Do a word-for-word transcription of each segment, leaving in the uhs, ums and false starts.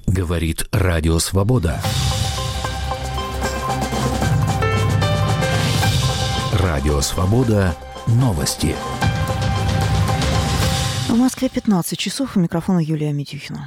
Говорит Радио Свобода. Радио Свобода. Новости. В Москве пятнадцать часов. У микрофона Юлия Митюхина.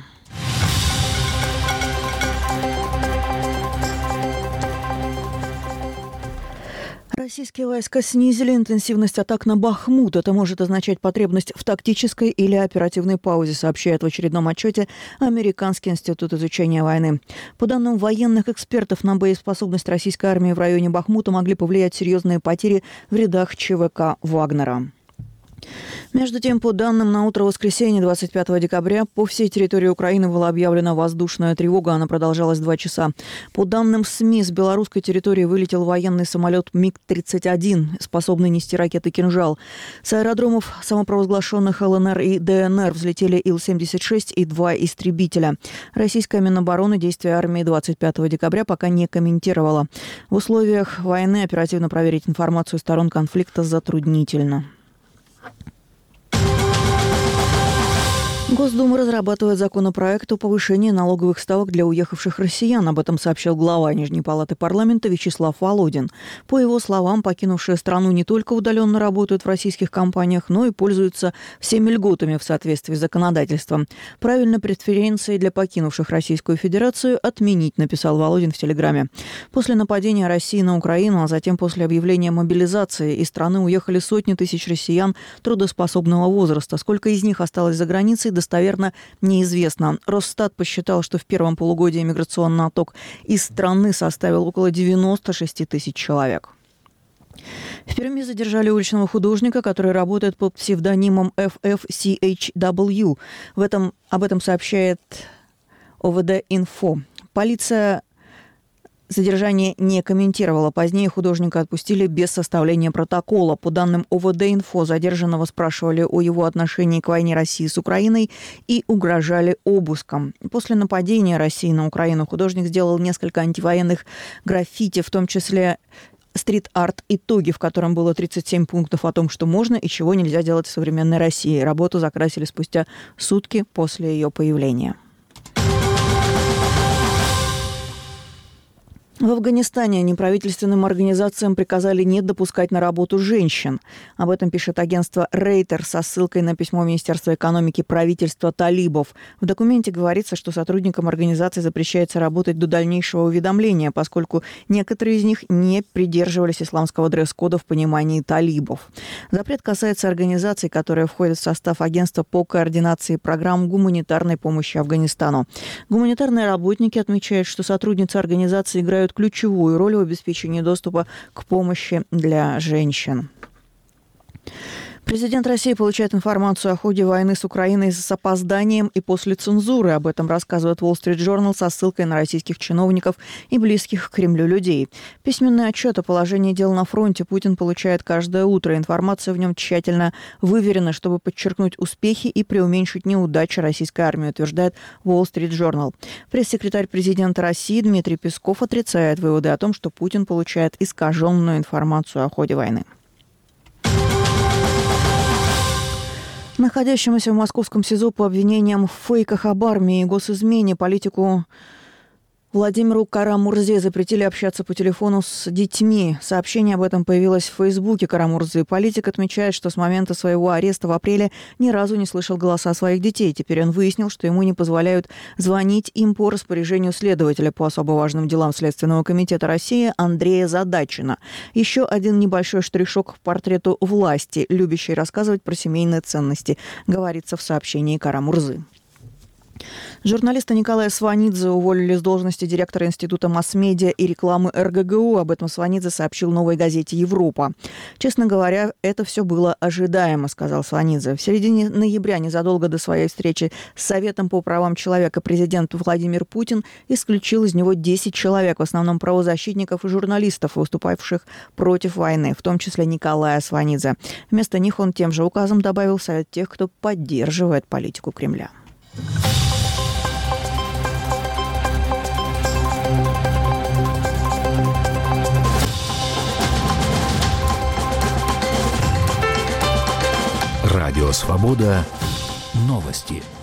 Российские войска снизили интенсивность атак на Бахмут. Это может означать потребность в тактической или оперативной паузе, сообщает в очередном отчете Американский институт изучения войны. По данным военных экспертов, на боеспособность российской армии в районе Бахмута могли повлиять серьезные потери в рядах ЧВК «Вагнера». Между тем, по данным на утро воскресенья, двадцать пятого декабря, по всей территории Украины была объявлена воздушная тревога. Она продолжалась два часа. По данным СМИ, с белорусской территории вылетел военный самолет миг тридцать один, способный нести ракеты «Кинжал». С аэродромов самопровозглашенных ЛНР и ДНР взлетели Ил семьдесят шесть и два истребителя. Российская Минобороны действия армии двадцать пятого декабря пока не комментировала. В условиях войны оперативно проверить информацию сторон конфликта затруднительно. Госдума разрабатывает законопроект о повышении налоговых ставок для уехавших россиян. Об этом сообщил глава Нижней палаты парламента Вячеслав Володин. По его словам, покинувшие страну не только удаленно работают в российских компаниях, но и пользуются всеми льготами в соответствии с законодательством. Правильно, преференции для покинувших Российскую Федерацию отменить, написал Володин в Телеграме. После нападения России на Украину, а затем после объявления мобилизации, из страны уехали сотни тысяч россиян трудоспособного возраста. Сколько из них осталось за границей, достоверно неизвестно. Росстат посчитал, что в первом полугодии миграционный отток из страны составил около девяносто шесть тысяч человек. В Перми задержали уличного художника, который работает под псевдонимом эф эф си эйч дабл ю. В этом, об этом сообщает о вэ дэ-инфо. Полиция задержание не комментировала. Позднее художника отпустили без составления протокола. По данным о вэ дэ-инфо, задержанного спрашивали о его отношении к войне России с Украиной и угрожали обыском. После нападения России на Украину художник сделал несколько антивоенных граффити, в том числе стрит-арт «Итоги», в котором было тридцать семь пунктов о том, что можно и чего нельзя делать в современной России. Работу закрасили спустя сутки после ее появления. В Афганистане неправительственным организациям приказали не допускать на работу женщин. Об этом пишет агентство Рейтер со ссылкой на письмо Министерства экономики правительства талибов. В документе говорится, что сотрудникам организации запрещается работать до дальнейшего уведомления, поскольку некоторые из них не придерживались исламского дресс-кода в понимании талибов. Запрет касается организаций, которые входят в состав агентства по координации программ гуманитарной помощи Афганистану. Гуманитарные работники отмечают, что сотрудницы организации играют ключевую роль в обеспечении доступа к помощи для женщин. Президент России получает информацию о ходе войны с Украиной с опозданием и после цензуры. Об этом рассказывает Wall Street Journal со ссылкой на российских чиновников и близких к Кремлю людей. Письменный отчет о положении дел на фронте Путин получает каждое утро. Информация в нем тщательно выверена, чтобы подчеркнуть успехи и преуменьшить неудачи российской армии, утверждает Wall Street Journal. Пресс-секретарь президента России Дмитрий Песков отрицает выводы о том, что Путин получает искаженную информацию о ходе войны. Находящемуся в московском СИЗО по обвинениям в фейках об армии и госизмене политику Владимиру Кара-Мурзе запретили общаться по телефону с детьми. Сообщение об этом появилось в Фейсбуке Кара-Мурзы. Политик отмечает, что с момента своего ареста в апреле ни разу не слышал голоса своих детей. Теперь он выяснил, что ему не позволяют звонить им по распоряжению следователя по особо важным делам Следственного комитета России Андрея Задачина. Еще один небольшой штришок к портрету власти, любящей рассказывать про семейные ценности, говорится в сообщении Кара-Мурзы. Журналиста Николая Сванидзе уволили с должности директора Института масс-медиа и рекламы эр гэ гэ у. Об этом Сванидзе сообщил новой газете «Европа». «Честно говоря, это все было ожидаемо», — сказал Сванидзе. В середине ноября, незадолго до своей встречи с Советом по правам человека, президент Владимир Путин исключил из него десять человек, в основном правозащитников и журналистов, выступавших против войны, в том числе Николая Сванидзе. Вместо них он тем же указом добавил в Совет тех, кто поддерживает политику Кремля. Радио «Свобода». Новости.